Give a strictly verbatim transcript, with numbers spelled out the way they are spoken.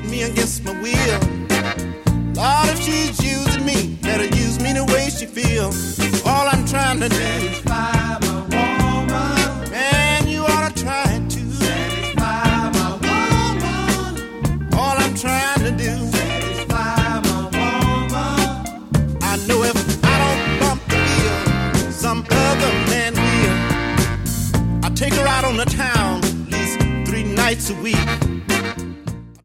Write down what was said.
pushing me against my will. Lord, if she's using me, let her use me the way she feels. All I'm trying to do is satisfy my woman. Man, you ought to try it too. Satisfy my woman. All I'm trying to do is satisfy my woman. I know if I don't bump the wheel, some other man will. I take her out on the town at least three nights a week.